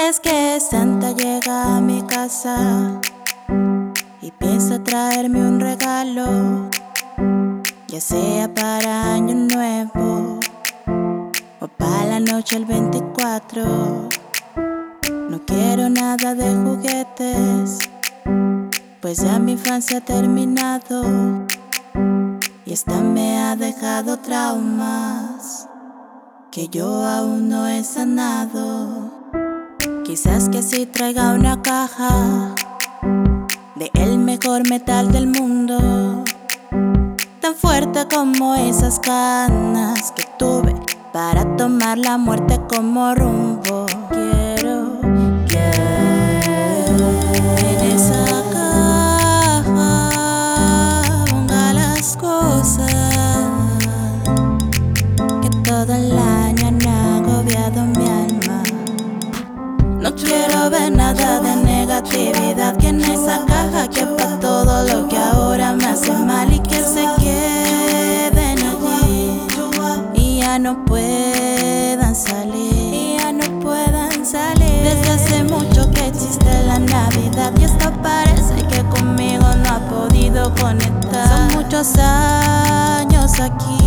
es que Santa llega a mi casa y piensa traerme un regalo, ya sea para Año Nuevo o para la noche el 24. No quiero nada de juguetes, pues ya mi infancia ha terminado y esta me ha dejado traumas que yo aún no he sanado. Quizás que si traiga una caja de el mejor metal del mundo, tan fuerte como esas ganas que tuve para tomar la muerte como rumbo. Quiero que en esa caja ponga las cosas que todo el año han agobiado mi alma. No quiero ver nada de negatividad que en esa caja quepa todo lo que ahora me hace mal y que se queden allí y ya no puedan salir, Desde hace mucho que existe la Navidad y esta parece que conmigo no ha podido conectar. Son muchos años aquí